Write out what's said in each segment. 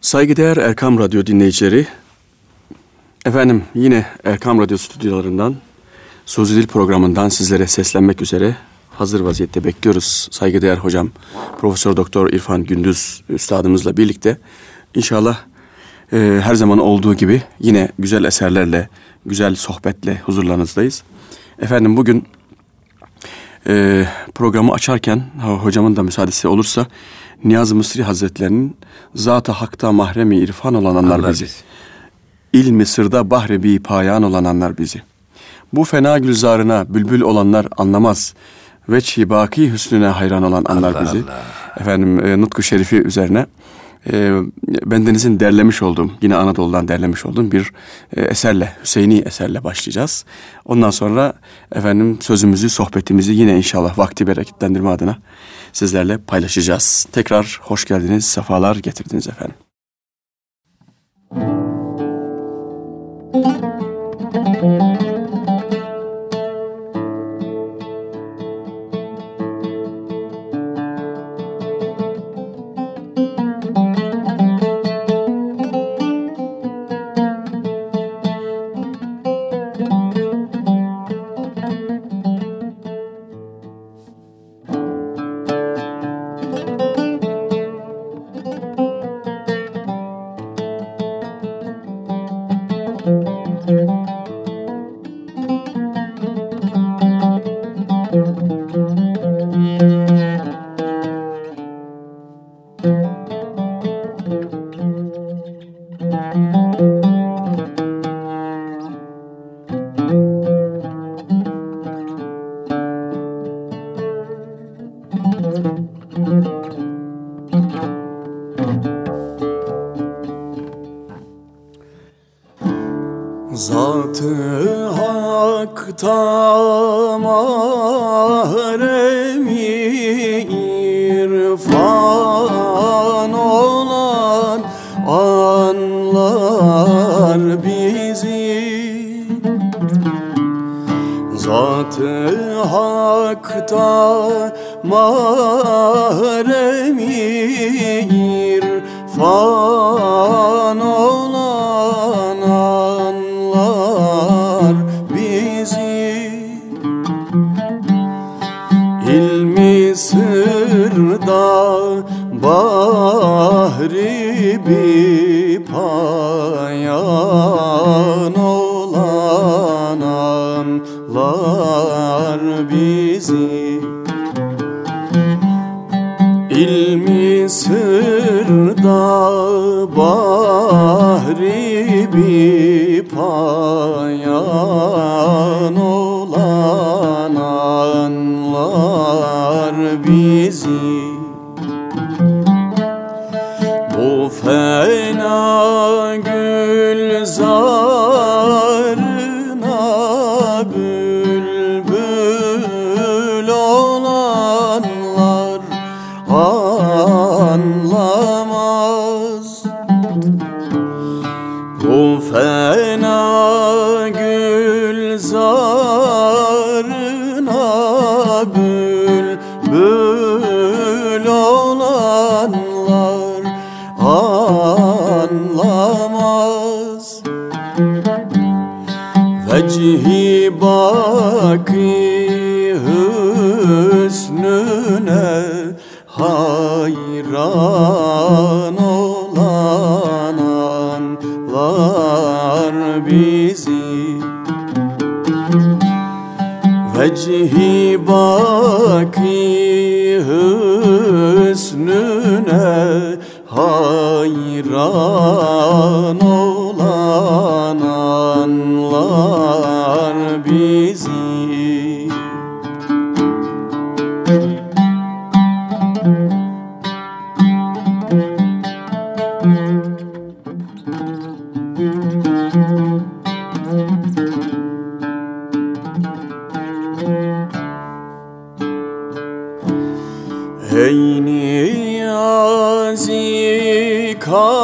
Saygıdeğer Erkam Radyo dinleyicileri, efendim yine Erkam Radyo stüdyolarından Sözlü Dil programından sizlere seslenmek üzere hazır vaziyette bekliyoruz. Saygıdeğer hocam Profesör Doktor İrfan Gündüz üstadımızla birlikte inşallah her zaman olduğu gibi yine güzel eserlerle, güzel sohbetle huzurlarınızdayız. Efendim bugün programı açarken hocamın da müsaadesi olursa Niyazi Mısri Hazretlerinin Zat-ı Hak'ta mahremi irfan olanlar bizi. İlmi sırda bahri bi payan olanlar bizi. Bu fena gülzarına bülbül olanlar anlamaz. Veçhi baki hüsnüne hayran olan anlar bizi. Allah. Efendim Nutku Şerifi üzerine bendenizin derlemiş olduğum, yine Anadolu'dan derlemiş olduğum bir eserle, Hüseyini eserle başlayacağız. Ondan sonra efendim sözümüzü, sohbetimizi yine inşallah vakti bereketlendirme adına sizlerle paylaşacağız. Tekrar hoş geldiniz, sefalar getirdiniz efendim. Zat-ı Hak'ta mahremi irfan olan anlar bizi. Zat-ı Hak'ta mahremi irfan olan anlar bizi. İlmi sırda bahri bi payan olan anlar bizi. İlmi sırda bahri bi payan olan anlar bizi. Bu fena gülzarına bülbül olanlar anlamaz. Bu fena gülzarına bülbül olanlar anlamaz. Vecihi baki hüsnüne hayran olan anlar bizi. Vecihi baki hüsnüne hayran olan anlar bizi. Ey Niyazi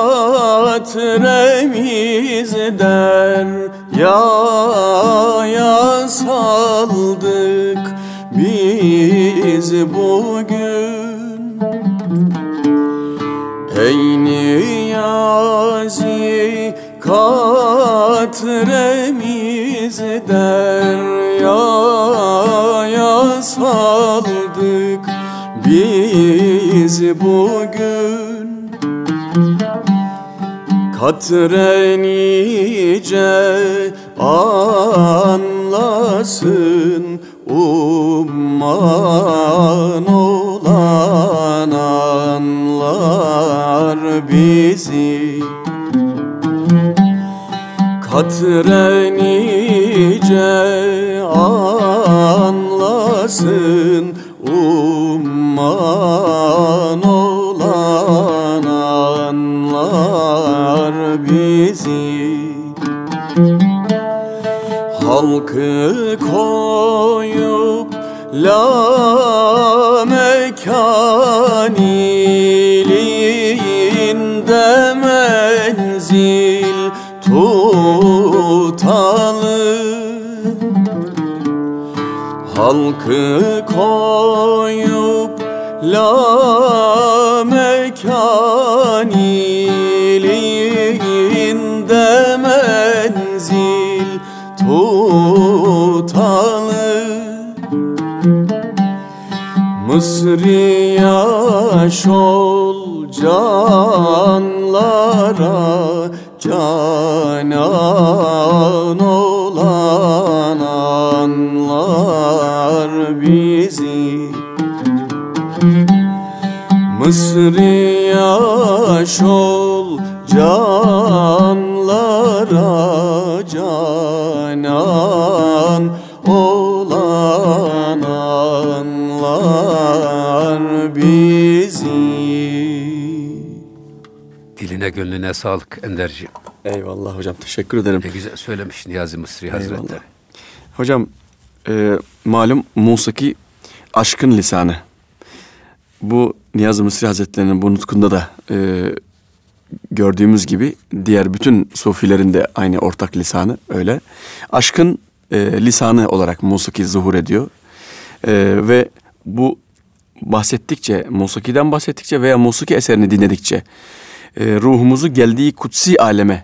katremiz deryaya saldık biz bugün. Ey Niyazi Katremiz deryaya saldık biz bugün. Katre nice anlasın umman olan anlar bizi. Katre nice anlasın umman olan anlar bizi. Halkı koyup la mekan ilinde menzil tutalı. Halkı koyup la mekan ilinde menzil tutalı. Mısri yaş ol canlara canan olan anlar bizi. Mısri yaş ol canlara canan olan anlar bizi. Diline gönlüne sağlık Enderciğim. Eyvallah hocam, teşekkür ederim. Ne güzel söylemiş Niyazi Mısri Hazretleri. Eyvallah. Hocam malum musiki aşkın lisanı. Bu Niyazi Mısri Hazretleri'nin bu nutkunda da gördüğümüz gibi diğer bütün sufilerin de aynı ortak lisanı öyle. Aşkın lisanı olarak musiki zuhur ediyor. Ve bu bahsettikçe, musikiden bahsettikçe veya musiki eserini dinledikçe ruhumuzu geldiği kutsi aleme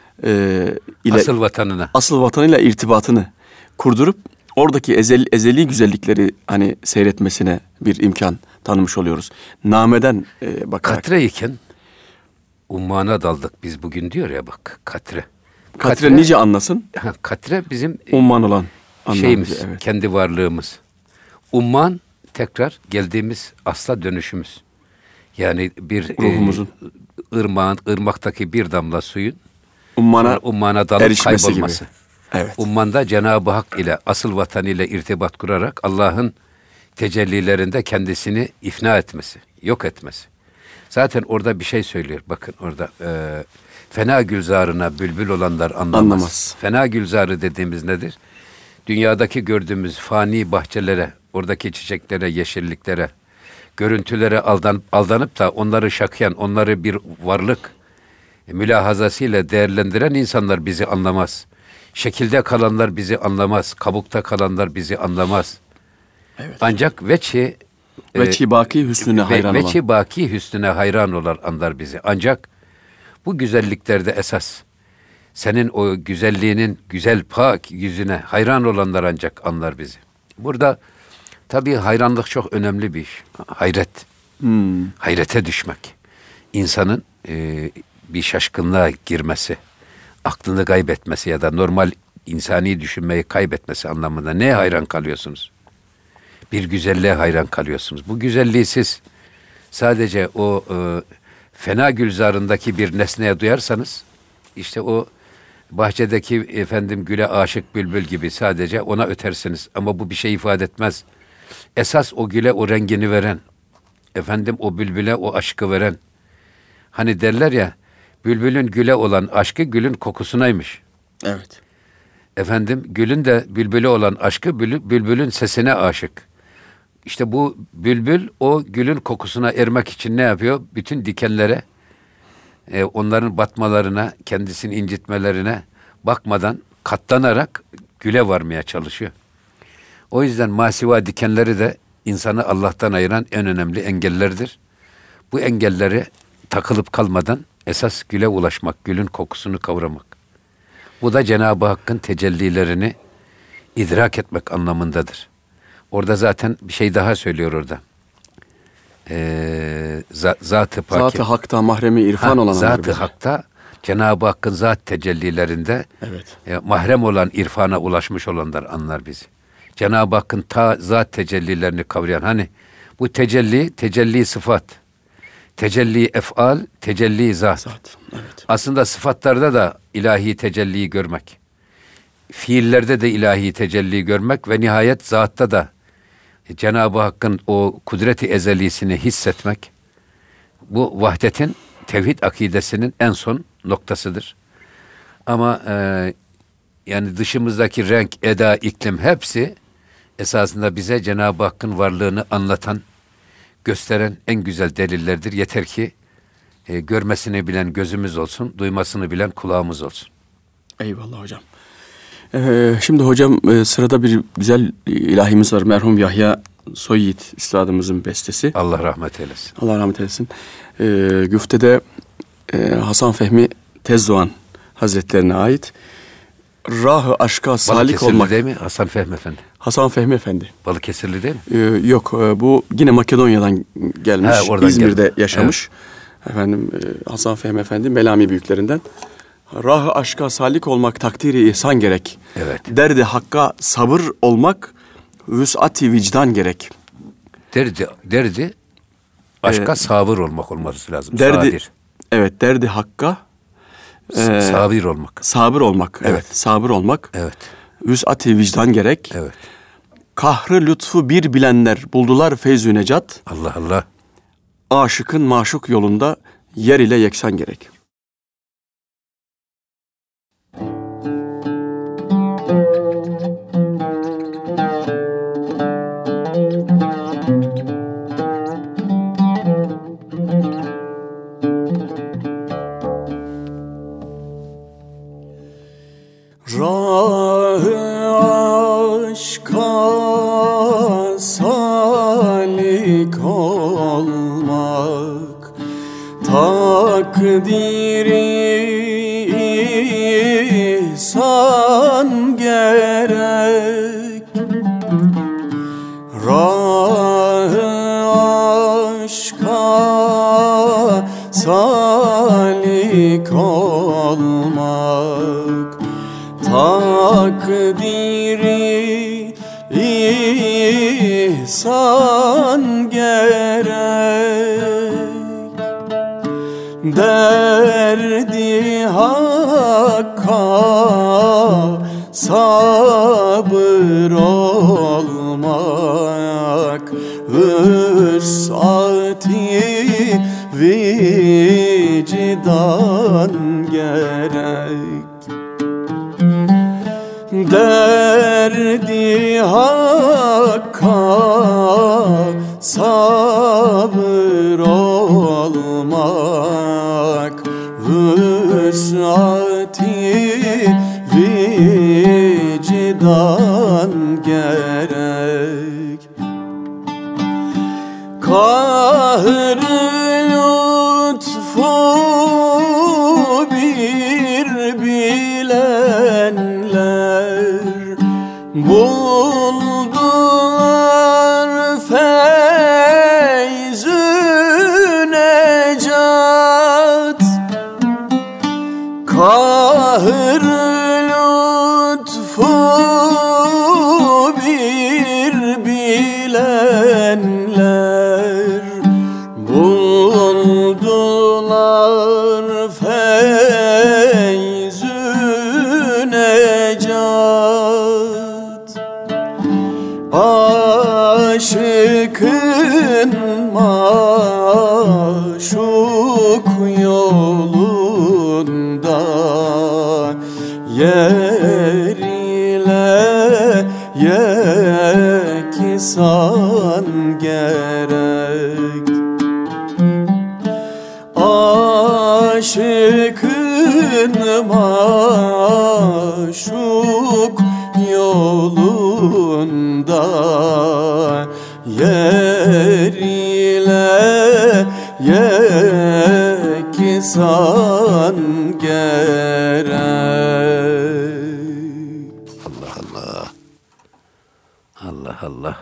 ile asıl vatanıyla irtibatını kurdurup oradaki ezeli güzellikleri hani seyretmesine bir imkan tanımış oluyoruz. Nameden bakarak. Katre iken ummana daldık biz bugün diyor ya bak katre. Katre nice anlasın. Katre bizim umman olan şeyimiz, evet. Kendi varlığımız. Umman tekrar geldiğimiz asla dönüşümüz. Yani bir ruhumuzun ırmaktaki bir damla suyun ummana dalıp kaybolması. Gibi. Evet. Ummanda Cenab-ı Hak ile asıl vatanıyla irtibat kurarak Allah'ın tecellilerinde kendisini ifna etmesi, yok etmesi. Zaten orada bir şey söylüyor. Bakın orada fena gülzarına bülbül olanlar anlamaz. Fena gülzarı dediğimiz nedir? Dünyadaki gördüğümüz fani bahçelere, oradaki çiçeklere, yeşilliklere, görüntülere aldanıp da onları şakıyan, onları bir varlık mülahazasıyla değerlendiren insanlar bizi anlamaz. Şekilde kalanlar bizi anlamaz. Kabukta kalanlar bizi anlamaz. Evet. Ancak veçhi baki hüsnüne hayran olan. Veçhi baki hüsnüne hayran olan anlar bizi. Ancak bu güzelliklerde esas senin o güzelliğinin güzel pak yüzüne hayran olanlar ancak anlar bizi. Burada tabii hayranlık çok önemli bir iş. Hayret. Hayrete düşmek. İnsanın bir şaşkınlığa girmesi, aklını kaybetmesi ya da normal insani düşünmeyi kaybetmesi anlamında neye hayran kalıyorsunuz? Bir güzelliğe hayran kalıyorsunuz. Bu güzelliği siz sadece o fena gülzarındaki bir nesneye duyarsanız, işte o bahçedeki güle aşık bülbül gibi sadece ona ötersiniz. Ama bu bir şey ifade etmez. Esas o güle o rengini veren, o bülbüle o aşkı veren. Hani derler ya, bülbülün güle olan aşkı gülün kokusunaymış. Evet. Gülün de bülbüle olan aşkı bülbülün sesine aşık. İşte bu bülbül o gülün kokusuna ermek için ne yapıyor? Bütün dikenlere, onların batmalarına, kendisini incitmelerine bakmadan katlanarak güle varmaya çalışıyor. O yüzden masiva dikenleri de insanı Allah'tan ayıran en önemli engellerdir. Bu engelleri takılıp kalmadan esas güle ulaşmak, gülün kokusunu kavramak. Bu da Cenab-ı Hakk'ın tecellilerini idrak etmek anlamındadır. Orada zaten bir şey daha söylüyor orada. Zat-ı Pâk. Zat-ı Hak'ta mahremi irfan olanlar Zat-ı bizi. Hak'ta Cenab-ı Hakk'ın zat tecellilerinde Evet. mahrem olan irfana ulaşmış olanlar anlar bizi. Cenab-ı Hakk'ın ta zat tecellilerini kavrayan, hani bu tecelli sıfat, tecelli ef'al, tecelli zat. Evet. Aslında sıfatlarda da ilahi tecelliyi görmek, fiillerde de ilahi tecelli görmek ve nihayet zatta da Cenab-ı Hakk'ın o kudret-i ezelisini hissetmek, bu vahdetin, tevhid akidesinin en son noktasıdır. Ama yani dışımızdaki renk, eda, iklim hepsi esasında bize Cenab-ı Hakk'ın varlığını anlatan, gösteren en güzel delillerdir. Yeter ki görmesini bilen gözümüz olsun, duymasını bilen kulağımız olsun. Eyvallah hocam. Şimdi hocam sırada bir güzel ilahimiz var. Merhum Yahya Soyyiğit üstadımızın bestesi. Allah rahmet eylesin. Allah rahmet eylesin. Güftede Hasan Fehmi Tezdoğan Hazretlerine ait Rah-ı aşka salik olmak. değil mi Hasan Fehmi Efendi? Hasan Fehmi Efendi. Balıkesirli değil mi? Yok, bu yine Makedonya'dan gelmiş. İzmir'de geldi. yaşamış. Evet. Efendim Hasan Fehmi Efendi Melami büyüklerinden. Rah-ı aşka salik olmak takdiri ihsan gerek. Evet. Derdi hakka sabır olmak vüs'ati vicdan gerek. Derdi aşka sabır olması lazım. Sadir. Evet, derdi hakka sabir olmak. Sabır olmak. Evet, sabır olmak. Evet. Vüs'ati vicdan gerek. Evet. Kahrı lütfu bir bilenler buldular feyzü necat. Allah Allah. Aşıkın maşuk yolunda yer ile yeksan gerek. Rah-ı aşka salik olmak takdiri ihsan gerek. Rah-ı aşka salik olmak takdiri ihsan gerek. Derdi hakka sabır olmak vüs'ati vicdan gerek. Derdi hakka sabır olmak vüs'ati vicdan gerek. Kahr-ı lütfu bir bilenler buldular feyzü necat. Kahr-ı lütfu bir bilenler buldular feyzü necat. Aşıkın maşuk yolunda yer ile yeksan gerek. Aşıkın maşuk yolunda yer ile yeksan gerek. Allah.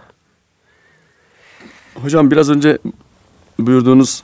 Hocam biraz önce buyurduğunuz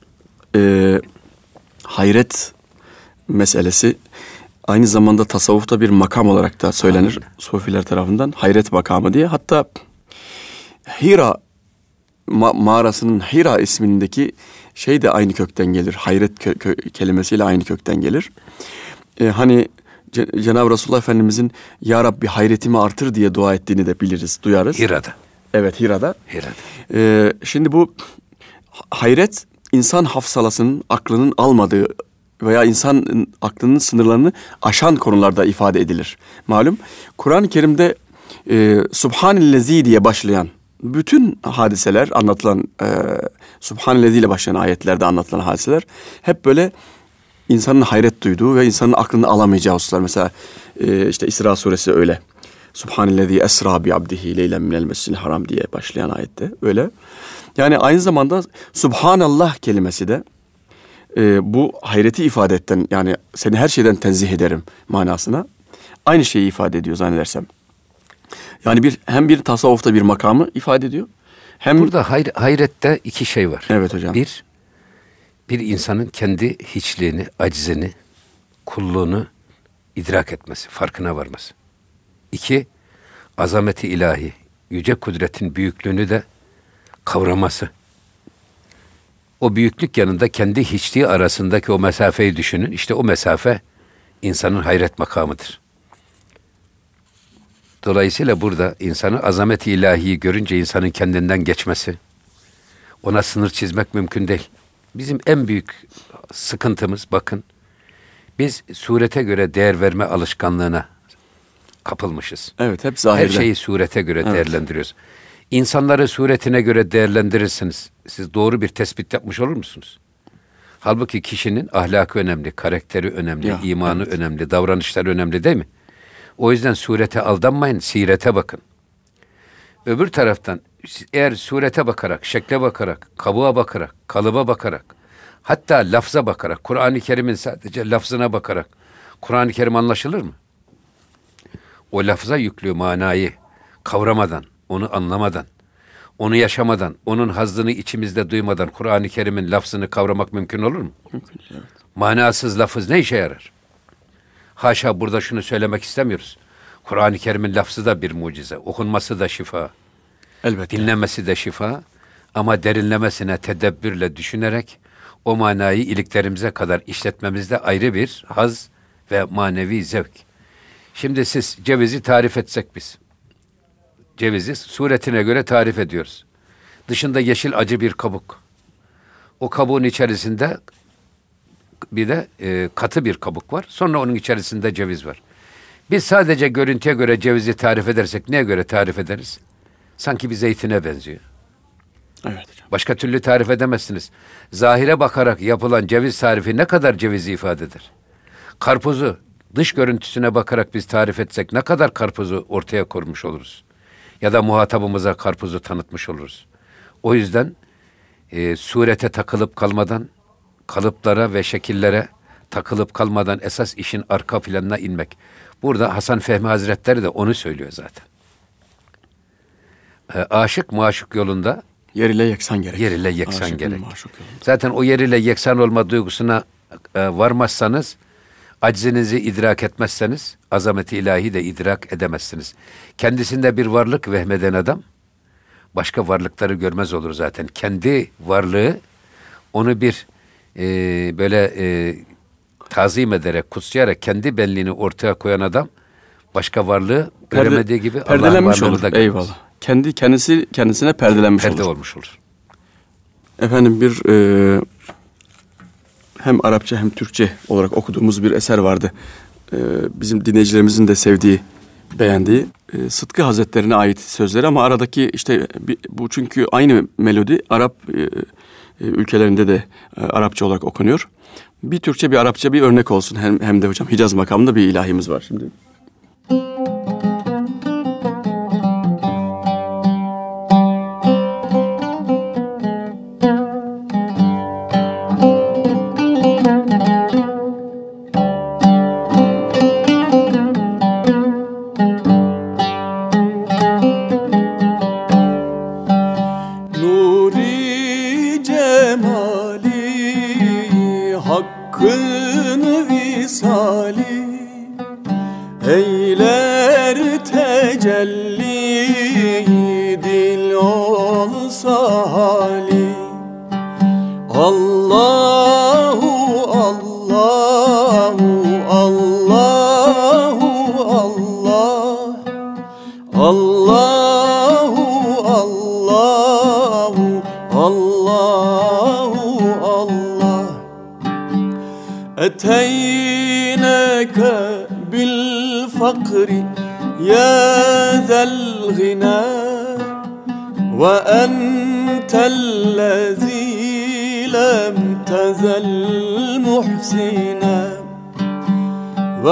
hayret meselesi aynı zamanda tasavvufta bir makam olarak da söylenir. Sufiler tarafından hayret makamı diye. Hatta Hira mağarasının Hira ismindeki şey de aynı kökten gelir. Hayret kelimesiyle aynı kökten gelir. Hani Cenab-ı Resulullah Efendimizin Ya Rabbi hayretimi artır diye dua ettiğini de biliriz, duyarız. Hira'da. Evet, Hira'da. Hira'da. Şimdi bu hayret insan hafsalasının, aklının almadığı veya insan aklının sınırlarını aşan konularda ifade edilir. Malum Kur'an-ı Kerim'de Subhanellezi diye başlayan bütün hadiseler anlatılan, Subhanellezi ile başlayan ayetlerde anlatılan hadiseler hep böyle insanın hayret duyduğu ve insanın aklını alamayacağı hususlar. Mesela işte İsra suresi öyle. Subhanellezi esra bi abdihi leylen minel mescidil haram diye başlayan ayette öyle. Yani aynı zamanda Subhanallah kelimesi de bu hayreti ifade etten, yani seni her şeyden tenzih ederim manasına aynı şeyi ifade ediyor zannedersem. Yani hem bir tasavvufta bir makamı ifade ediyor. Hem burada hayrette iki şey var. Evet hocam. Bir insanın kendi hiçliğini, acizini, kulluğunu idrak etmesi, farkına varması. İki, azameti ilahi, yüce kudretin büyüklüğünü de kavraması. O büyüklük yanında kendi hiçliği arasındaki o mesafeyi düşünün. İşte o mesafe insanın hayret makamıdır. Dolayısıyla burada insanın azamet-i ilahiyi görünce insanın kendinden geçmesi, ona sınır çizmek mümkün değil. Bizim en büyük sıkıntımız, bakın, biz surete göre değer verme alışkanlığına kapılmışız. Evet, hep zahirden. Her şeyi surete göre değerlendiriyoruz. İnsanları suretine göre değerlendirirsiniz. Siz doğru bir tespit yapmış olur musunuz? Halbuki kişinin ahlakı önemli, karakteri önemli, imanı önemli, davranışları önemli değil mi? O yüzden surete aldanmayın, sirete bakın. Öbür taraftan eğer surete bakarak, şekle bakarak, kabuğa bakarak, kalıba bakarak, hatta lafza bakarak, Kur'an-ı Kerim'in sadece lafzına bakarak Kur'an-ı Kerim anlaşılır mı? O lafza yüklü manayı kavramadan, onu anlamadan, onu yaşamadan, onun hazzını içimizde duymadan Kur'an-ı Kerim'in lafzını kavramak mümkün olur mu? Mümkün, evet. Manasız lafız ne işe yarar? Haşa, burada şunu söylemek istemiyoruz. Kur'an-ı Kerim'in lafzı da bir mucize, okunması da şifa. Elbette. Dinlemesi de şifa, ama derinlemesine tedebbürle düşünerek o manayı iliklerimize kadar işletmemizde ayrı bir haz ve manevi zevk. Şimdi siz cevizi tarif etsek biz. Cevizi suretine göre tarif ediyoruz. Dışında yeşil acı bir kabuk. O kabuğun içerisinde bir de katı bir kabuk var. Sonra onun içerisinde ceviz var. Biz sadece görüntüye göre cevizi tarif edersek neye göre tarif ederiz? Sanki bir zeytine benziyor. Evet hocam. Başka türlü tarif edemezsiniz. Zahire bakarak yapılan ceviz tarifi ne kadar cevizi ifade eder? Karpuzu dış görüntüsüne bakarak biz tarif etsek ne kadar karpuzu ortaya koymuş oluruz? Ya da muhatabımıza karpuzu tanıtmış oluruz. O yüzden surete takılıp kalmadan, kalıplara ve şekillere takılıp kalmadan esas işin arka planına inmek. Burada Hasan Fehmi Hazretleri de onu söylüyor zaten. Aşık maşuk yolunda yer ile yeksan gerek. Yer ile yeksan Aşıkın gerek. maşuk yolunda. Zaten o yer ile yeksan olma duygusuna varmazsanız, aczinizi idrak etmezseniz, azameti ilahi de idrak edemezsiniz. Kendisinde bir varlık vehmeden adam, başka varlıkları görmez olur zaten. Kendi varlığı, onu bir tazim ederek, kutsayarak kendi benliğini ortaya koyan adam, başka varlığı göremediği gibi Allah'ın perdelenmiş varlığını olur. da görmez. Eyvallah. Kendisine perdelenmiş Perde olur. olmuş olur. Efendim bir hem Arapça hem Türkçe olarak okuduğumuz bir eser vardı. Bizim dinleyicilerimizin de sevdiği, beğendiği Sıtkı Hazretlerine ait sözleri ama aradaki işte bu çünkü aynı melodi Arap ülkelerinde de Arapça olarak okunuyor. Bir Türkçe bir Arapça bir örnek olsun hem de hocam Hicaz makamında bir ilahimiz var şimdi. visali, eyler tecelli, dil olsa hali. Allahu Allahu Allahu Allah, Allahu Allahu Allahu Allah. Eteyneke bil fakri ya zel gina, ve entellezî lem tezel muhsina, ve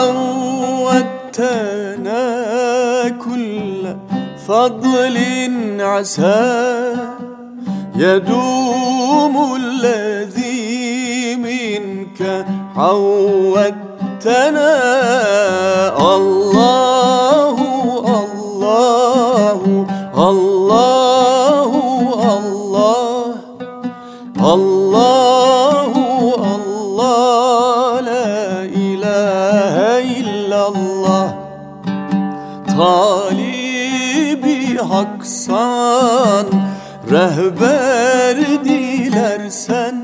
avvettena kulle fadlin asa, yedûmullezî minke avvettena. Allahu Allahu Allahu Allah, Allahu Allah, la ilahe illallah. Talibi haksan, rehber dilersen,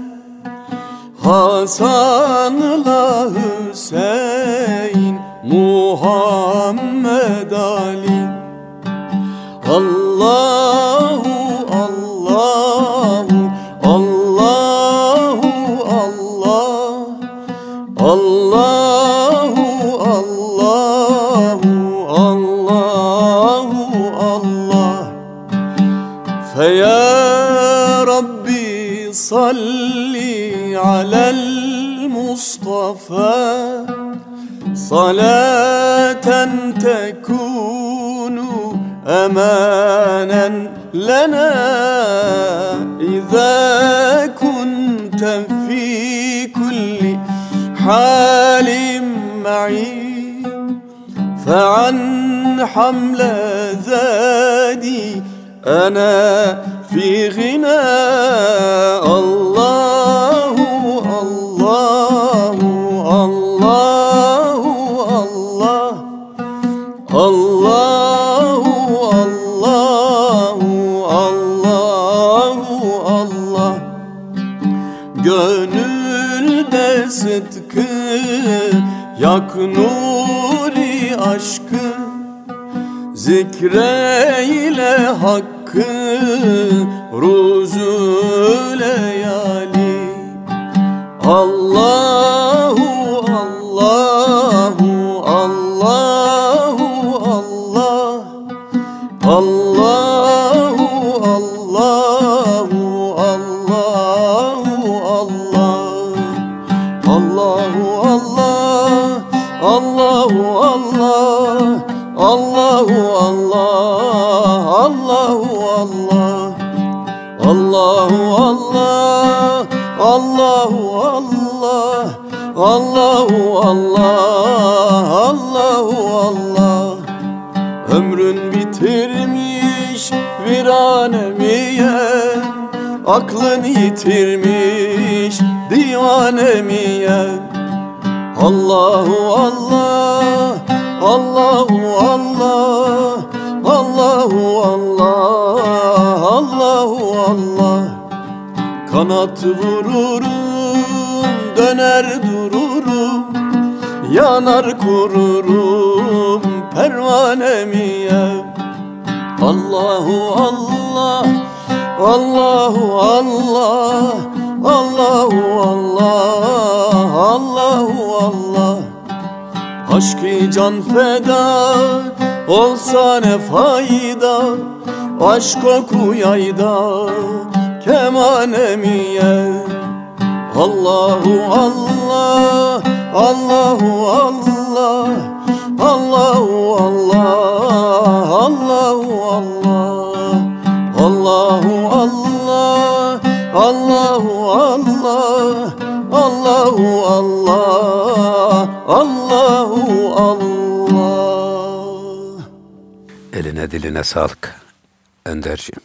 Hasan'la Hüseyin, Muhammed Ali. Allahu Allahu Allahu Allah, Allahu Allahu Allahu Allah. Feya Rabbi salli alel Mustafa, salaten tekunu emanen lena, İzâ kunte fî kulli halim ma'i, fe'an hamle zâdi ana fi ghina. Allahu Allahu Allahu Allah, Allahu Allahu Allahu Allah. Gönülde sıdkı yak nuri aşkı, zikreyle hakkı ruzu leyali. Allahu Allahu Allahu Allah, Allahu Allahu Allahu Allah, Allahu Allah, Allahu Allah, Allahu Allah, Allahu Allah, Allahu Allah, Allahu Allah, Allahu Allah, Allahu Allah. Ömrün bitirmiş viranemiye, aklın yitirmiş divanemiye. Allahu Allah, Allahu Allah, Allahu Allah, Allahu Allah. Kanat vururum, döner dururum, yanar kururum pervanemiye. Allahu Allah, Allahu Allah, Allahu Allah, Allahu Allah. Aşk-ı can feda olsa ne fayda, aşk oku yayda kemanemiye. Allahu Allah, Allahu Allah, Allahu Allah, Allahu Allah, Allahu Allah, Allahu Allah, Allahu Allah, Allahu Allah. Eline diline sağlık Önderciğim.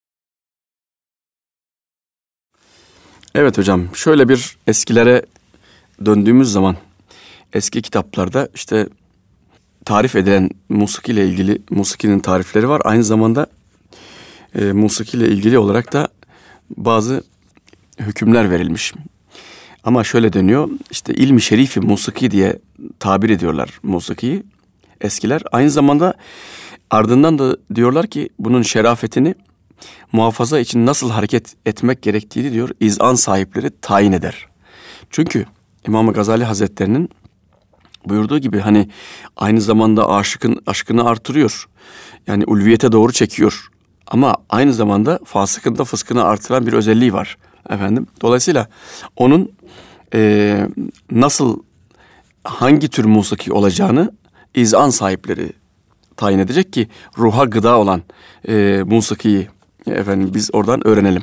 Evet hocam, şöyle bir eskilere döndüğümüz zaman eski kitaplarda işte tarif edilen musiki ile ilgili musikinin tarifleri var. Aynı zamanda musiki ile ilgili olarak da bazı hükümler verilmiş. Ama şöyle deniyor, işte ilmi şerifi musiki diye tabir ediyorlar musikiyi eskiler. Aynı zamanda ardından da diyorlar ki bunun şerafetini muhafaza için nasıl hareket etmek gerektiğini diyor izan sahipleri tayin eder. Çünkü İmam Gazali Hazretleri'nin buyurduğu gibi hani aynı zamanda aşıkın aşkını artırıyor. Yani ulviyete doğru çekiyor. Ama aynı zamanda fasıkın da fıskını artıran bir özelliği var efendim. Dolayısıyla onun nasıl hangi tür musiki olacağını izan sahipleri tayin edecek ki ruha gıda olan musikiyi efendim biz oradan öğrenelim.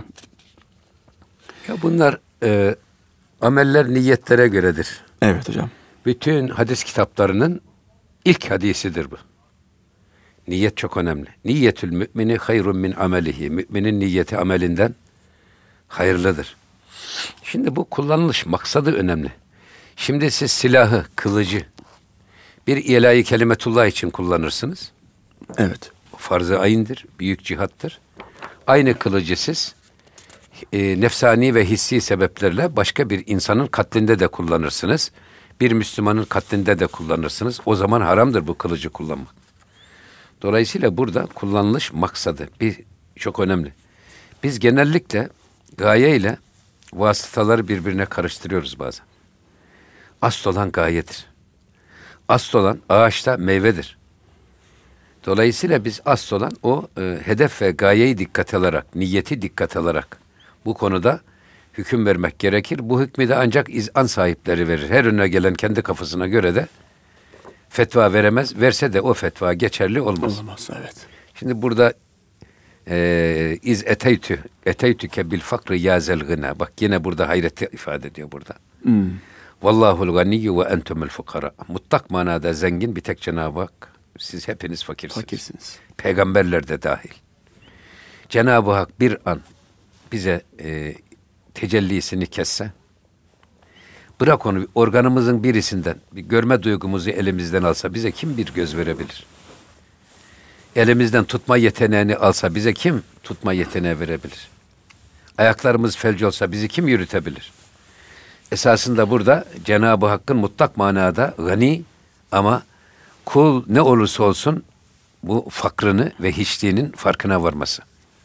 Ya bunlar ameller niyetlere göredir. Evet hocam. Bütün hadis kitaplarının ilk hadisidir bu. Niyet çok önemli. Niyetül mümini hayrun min amelihi. Müminin niyeti amelinden hayırlıdır. Şimdi bu kullanılış maksadı önemli. Şimdi siz silahı, kılıcı bir ilahi kelimetullah için kullanırsınız. Evet. Farz-ı ayindir, büyük cihattır. Aynı kılıcı siz nefsani ve hissi sebeplerle başka bir insanın katlinde de kullanırsınız. Bir Müslümanın katlinde de kullanırsınız. O zaman haramdır bu kılıcı kullanmak. Dolayısıyla burada kullanılış maksadı çok önemli. Biz genellikle gaye ile vasıtaları birbirine karıştırıyoruz bazen. Asıl olan gayedir. Asıl olan ağaçta meyvedir. Dolayısıyla biz asıl olan o hedef ve gayeyi dikkat alarak, niyeti dikkat alarak bu konuda hüküm vermek gerekir. Bu hükmü de ancak izan sahipleri verir. Her önüne gelen kendi kafasına göre de fetva veremez. Verse de o fetva geçerli olmaz. Olmaz, evet. Şimdi burada iz eteytüke bil fakri yazel gına. Bak yine burada hayreti ifade ediyor burada. Vallahul ganiyyu ve entumul fukara. Mutlak manada zengin bir tek Cenab-ı Hak. Siz hepiniz fakirsiniz. Peygamberler de dahil. Cenab-ı Hak bir an bize tecellisini kesse, bırak onu organımızın birisinden, bir görme duygumuzu elimizden alsa bize kim bir göz verebilir? Elimizden tutma yeteneğini alsa bize kim tutma yeteneği verebilir? Ayaklarımız felç olsa bizi kim yürütebilir? Esasında burada Cenab-ı Hakk'ın mutlak manada gani ama kul ne olursa olsun bu fakrını ve hiçliğinin farkına varması.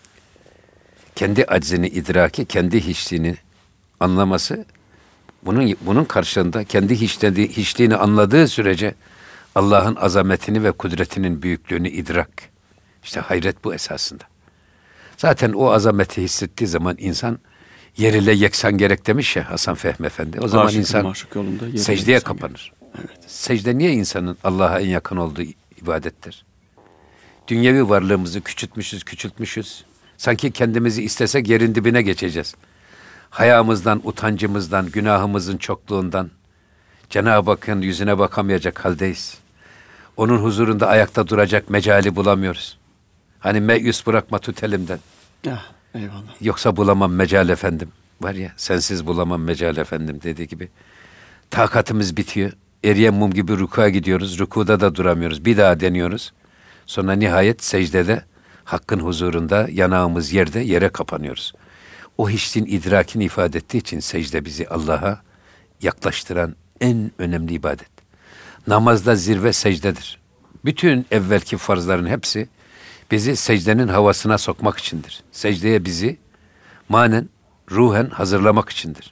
Kendi aczini idraki, kendi hiçliğini anlaması, bunun karşılığında kendi hiçliğini anladığı sürece Allah'ın azametini ve kudretinin büyüklüğünü idrak. İşte hayret bu esasında. Zaten o azameti hissettiği zaman insan yer ile yeksan gerek demiş ya Hasan Fehmi Efendi. O zaman insan secdeye kapanır. Evet. Secde niye insanın Allah'a en yakın olduğu ibadettir? Dünyevi varlığımızı küçültmüşüz. Sanki kendimizi istesek yerin dibine geçeceğiz. Hayamızdan, utancımızdan, günahımızın çokluğundan Cenab-ı Hakk'ın yüzüne bakamayacak haldeyiz. Onun huzurunda ayakta duracak mecali bulamıyoruz. Hani meyus bırakma tut elimden. Ya, eyvallah. Yoksa bulamam mecal efendim. Var ya sensiz bulamam mecal efendim dediği gibi. Takatımız bitiyor. Eriyen mum gibi rukuya gidiyoruz. Rukuda da duramıyoruz. Bir daha deniyoruz. Sonra nihayet secdede Hakk'ın huzurunda yanağımız yere kapanıyoruz. O hiçliğin idrakini ifade ettiği için secde bizi Allah'a yaklaştıran en önemli ibadet. Namazda zirve secdedir. Bütün evvelki farzların hepsi bizi secdenin havasına sokmak içindir. Secdeye bizi manen, ruhen hazırlamak içindir.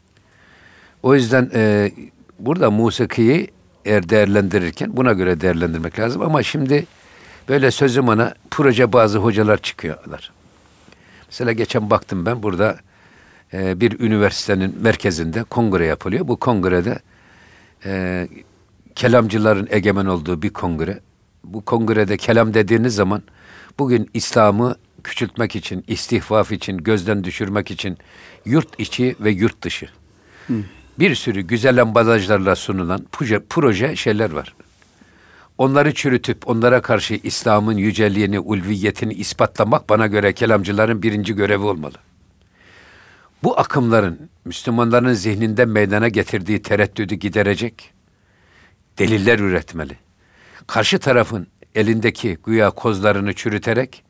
O yüzden burada musikiyi eğer değerlendirirken buna göre değerlendirmek lazım. Ama şimdi böyle sözüm ona proje bazı hocalar çıkıyorlar. Mesela geçen baktım ben burada bir üniversitenin merkezinde kongre yapılıyor. Bu kongrede kelamcıların egemen olduğu bir kongre. Bu kongrede kelam dediğiniz zaman bugün İslam'ı küçültmek için, istihfaf için, gözden düşürmek için yurt içi ve yurt dışı bir sürü güzel ambalajlarla sunulan proje şeyler var. Onları çürütüp onlara karşı İslam'ın yüceliğini, ulviyetini ispatlamak bana göre kelamcıların birinci görevi olmalı. Bu akımların Müslümanların zihninde meydana getirdiği tereddüdü giderecek deliller üretmeli. Karşı tarafın elindeki güya kozlarını çürüterek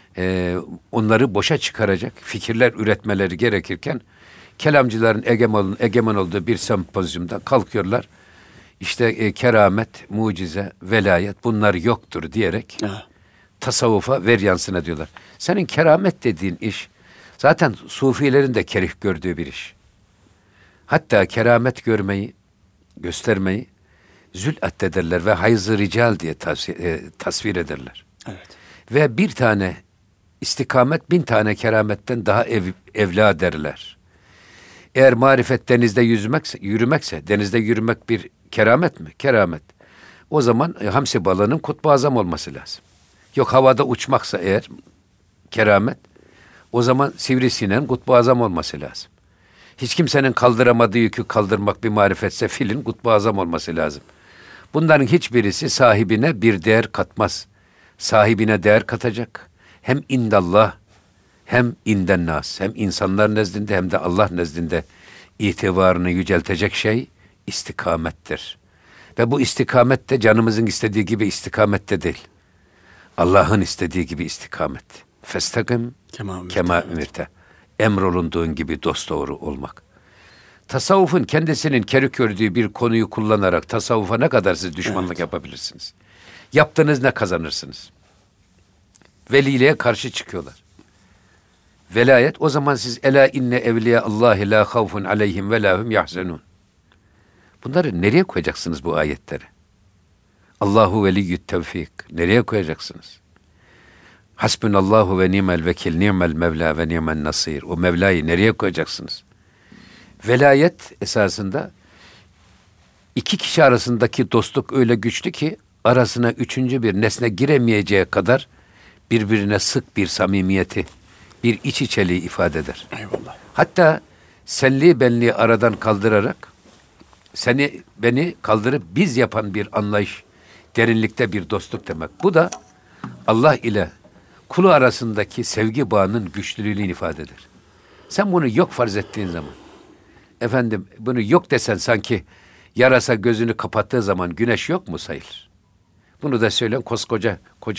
onları boşa çıkaracak fikirler üretmeleri gerekirken kelamcıların egemen olduğu bir sempozyumda kalkıyorlar. İşte keramet, mucize, velayet bunlar yoktur diyerek tasavvufa veryansına diyorlar. Senin keramet dediğin iş zaten sufilerin de kerih gördüğü bir iş. Hatta keramet görmeyi, göstermeyi zül addederler ve hayz-ı rical diye tasvir ederler. Evet. Ve bir tane istikamet 1000 tane kerametten daha evla derler. Eğer marifet denizde yürümekse, denizde yürümek bir keramet mi? Keramet. O zaman hamsi balığının kutbu azam olması lazım. Yok havada uçmaksa eğer keramet, o zaman sivrisineğin kutbu azam olması lazım. Hiç kimsenin kaldıramadığı yükü kaldırmak bir marifetse filin kutbu azam olması lazım. Bunların hiçbirisi sahibine bir değer katmaz. Sahibine değer katacak. Hem indallah, hem indennas, hem insanlar nezdinde hem de Allah nezdinde itibarını yüceltecek şey istikamettir. Ve bu istikamet de canımızın istediği gibi istikamette değil. Allah'ın istediği gibi istikamet. Festakim kema ümirte. Emrolunduğun gibi dosdoğru olmak. Tasavvufun kendisinin kerük gördüğü bir konuyu kullanarak tasavvufa ne kadar siz düşmanlık yapabilirsiniz? Yaptığınız ne kazanırsınız? Veliliğe karşı çıkıyorlar. Velayet, o zaman siz ela inne evliya Allahi la havfun aleyhim ve lahum yahzenun. Bunları nereye koyacaksınız bu ayetleri? Allahu veliyyü't tevfik. Nereye koyacaksınız? Hasbunallahu ve ni'mel vekil, ni'mel mevla ve ni'men nasir. O Mevla'yı nereye koyacaksınız? Velayet esasında iki kişi arasındaki dostluk öyle güçlü ki arasına üçüncü bir nesne giremeyeceği kadar birbirine sık bir samimiyeti, bir iç içeliği ifade eder. Eyvallah. Hatta senliği benliği aradan kaldırarak seni beni kaldırıp biz yapan bir anlayış, derinlikte bir dostluk demek. Bu da Allah ile kulu arasındaki sevgi bağının güçlülüğünü ifade eder. Sen bunu yok farz ettiğin zaman, efendim bunu yok desen sanki yarasa gözünü kapattığı zaman güneş yok mu sayılır? Bunu da söyleyen koca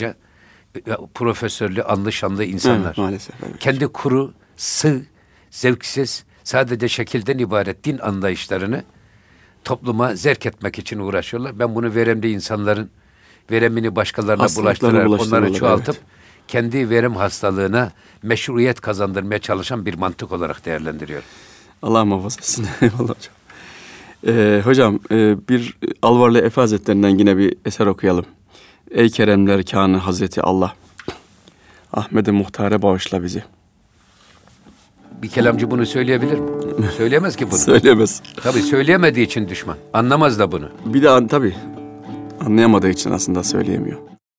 profesörlü, anlı şanlı insanlar. Evet, maalesef. Evet. Kendi kuru, sığ, zevksiz, sadece şekilden ibaret din anlayışlarını topluma zerk etmek için uğraşıyorlar. Ben bunu veremli insanların veremini başkalarına bulaştırarak onları çoğaltıp kendi verem hastalığına meşruiyet kazandırmaya çalışan bir mantık olarak değerlendiriyorum. Allah muhafaza etsin. Eyvallah hocam. Hocam bir Alvarlı Efe Hazretlerinden yine bir eser okuyalım. Ey keremler kânı Hazreti Allah, Ahmet-i Muhtar'a bağışla bizi. Bir kelamcı bunu söyleyebilir mi? Söyleyemez ki bunu. Söyleyemez. Tabii söyleyemediği için düşman. Anlamaz da bunu. Bir de tabii anlayamadığı için aslında söyleyemiyor.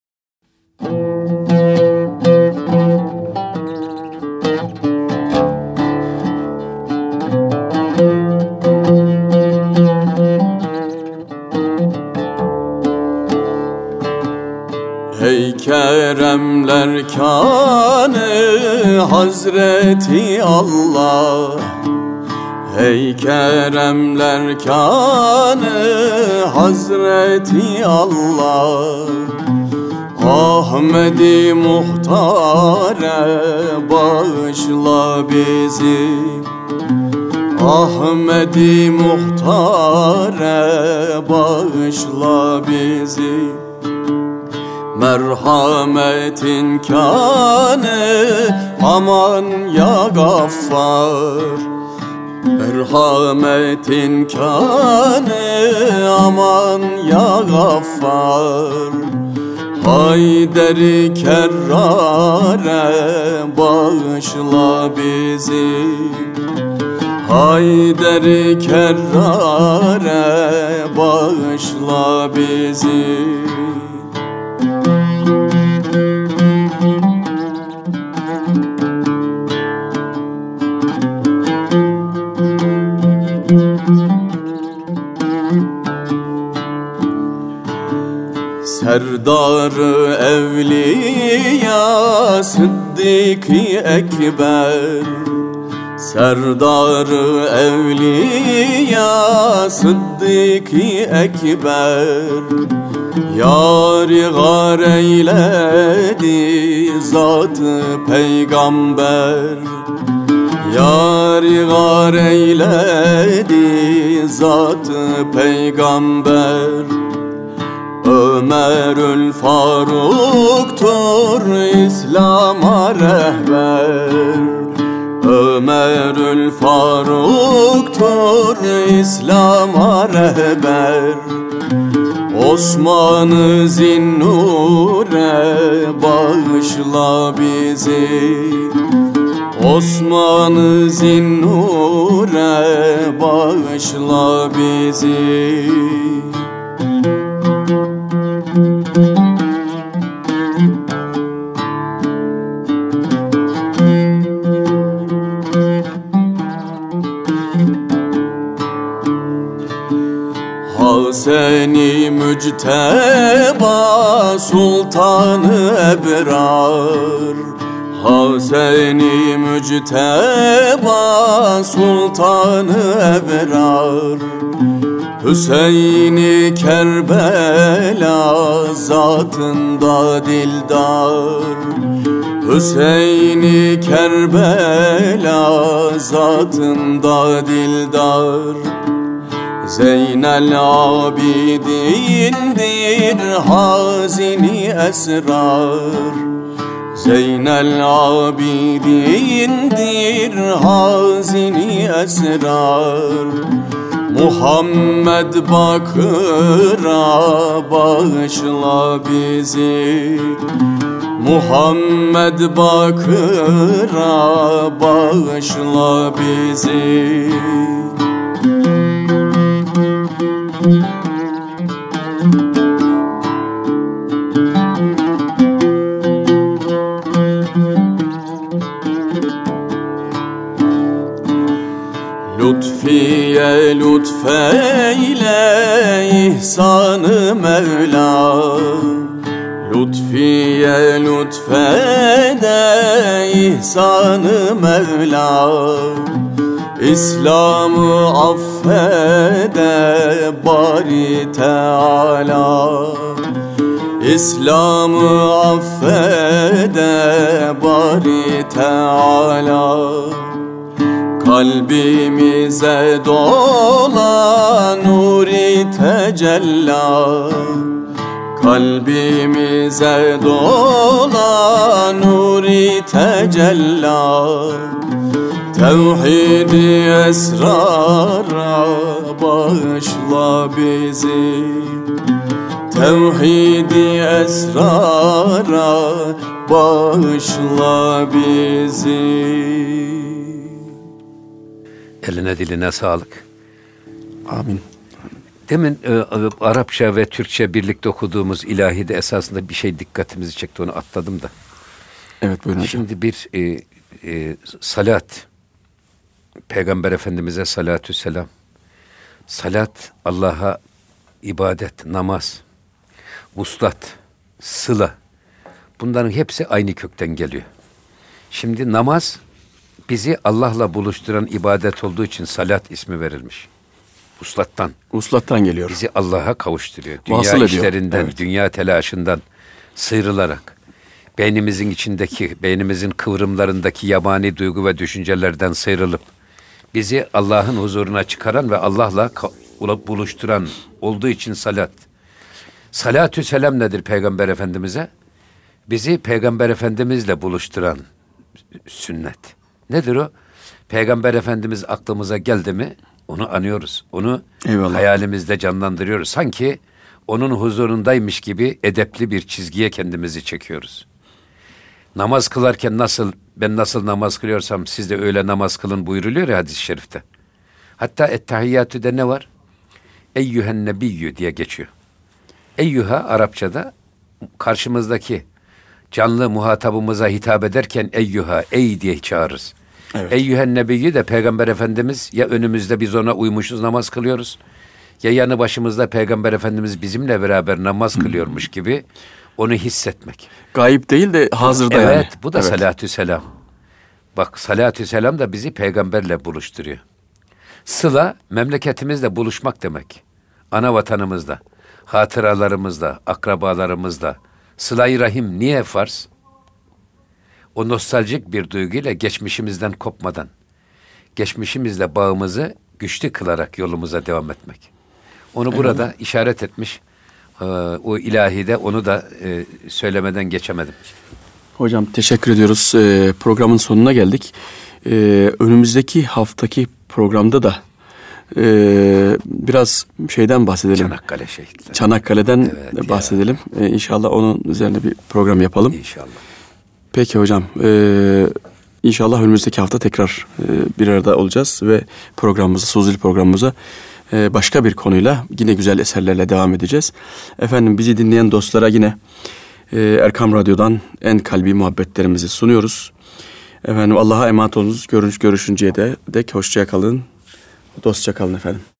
Ey keremler kânı Hazreti Allah, ey keremler kânı Hazreti Allah, Ahmet-i Muhtar'a bağışla bizi, Ahmet-i Muhtar'a bağışla bizi. Merhametin kânı aman ya Gaffar, merhametin kânı aman ya Gaffar, Hayderi Kerrar'e bağışla bizi, Hayderi Kerrar'e bağışla bizi. Serdar-ı Evliya Sıddık-ı Ekber, Serdar-ı Evliya Sıddık-ı Ekber Yâr-ı gâr eyledi Zat-ı Peygamber Yâr-ı gâr eyledi Zat-ı Peygamber Ömerül Faruk'tur İslam'a rehber Ömerül Faruk'tur İslam'a rehber Osman-ı Zinnure bağışla bizi Osman-ı Zinnure bağışla bizi Seni mücteba sultanı ebrar Ha seni mücteba sultanı ebrar Hüseyin-i Kerbela zatında dildar Hüseyin-i Kerbela zatında dildar Zeynel Abidin'dir hazini esrar Zeynel Abidin'dir hazini esrar Muhammed Bakır'a bağışla bizi Muhammed Bakır'a bağışla bizi Lütfiye lütfeyle ihsan-ı Mevla Lütfiye lütfede ihsan-ı Mevla İslam'ı affede Bari Teala İslam'ı affede Bari Teala Kalbimize dola nuri tecella Kalbimize dola nuri tecella Tevhid-i esrara bağışla bizi Tevhid-i esrara bağışla bizi Eline diline sağlık. Amin. Demin Arapça ve Türkçe birlikte okuduğumuz ilahide esasında bir şey dikkatimizi çekti, onu atladım da. Evet buyurun hocam. Şimdi bir salat, Peygamber Efendimiz'e salatü selam. Salat, Allah'a ibadet, namaz, vuslat, sıla. Bunların hepsi aynı kökten geliyor. Şimdi namaz bizi Allah'la buluşturan ibadet olduğu için salat ismi verilmiş. Uslattan geliyor. Bizi Allah'a kavuşturuyor. Vasıl Dünya ediyor. işlerinden, Evet. dünya telaşından sıyrılarak, beynimizin kıvrımlarındaki yabani duygu ve düşüncelerden sıyrılıp, bizi Allah'ın huzuruna çıkaran ve Allah'la buluşturan olduğu için salat. Salatü selam nedir Peygamber Efendimiz'e? Bizi Peygamber Efendimiz'le buluşturan sünnet. Nedir o? Peygamber Efendimiz aklımıza geldi mi onu anıyoruz. Onu Eyvallah. hayalimizde canlandırıyoruz. Sanki onun huzurundaymış gibi edepli bir çizgiye kendimizi çekiyoruz. Namaz kılarken ben nasıl namaz kılıyorsam siz de öyle namaz kılın buyuruluyor ya hadis-i şerifte. Hatta ettehiyyatü'de ne var? Eyyühen nebiyyü diye geçiyor. Eyyüha Arapçada karşımızdaki canlı muhatabımıza hitap ederken eyyüha, ey diye çağırırız. Evet. Eyyühen nebiyyü de Peygamber Efendimiz, ya önümüzde biz ona uymuşuz namaz kılıyoruz, ya yanı başımızda Peygamber Efendimiz bizimle beraber namaz kılıyormuş gibi onu hissetmek. Gayip değil de hazırda Evet, yani. bu da salatü selam. Bak salatü selam da bizi peygamberle buluşturuyor. Sıla memleketimizle buluşmak demek. Ana vatanımızda, hatıralarımızla, akrabalarımızla. Sıla-i rahim niye farz? O nostaljik bir duyguyla geçmişimizden kopmadan, geçmişimizle bağımızı güçlü kılarak yolumuza devam etmek. Onu burada işaret etmiş. O ilahide onu da söylemeden geçemedim. Hocam teşekkür ediyoruz. Programın sonuna geldik. Önümüzdeki haftaki programda da biraz şeyden bahsedelim. Çanakkale şehitleri. Çanakkale'den bahsedelim. İnşallah onun üzerine bir program yapalım. İnşallah. Peki hocam. İnşallah önümüzdeki hafta tekrar bir arada olacağız ve programımıza, Suzuli programımıza başka bir konuyla yine güzel eserlerle devam edeceğiz. Efendim bizi dinleyen dostlara yine Erkam Radyo'dan en kalbi muhabbetlerimizi sunuyoruz. Efendim Allah'a emanet olunuz. Görüşünceye dek hoşça kalın. Dostça kalın efendim.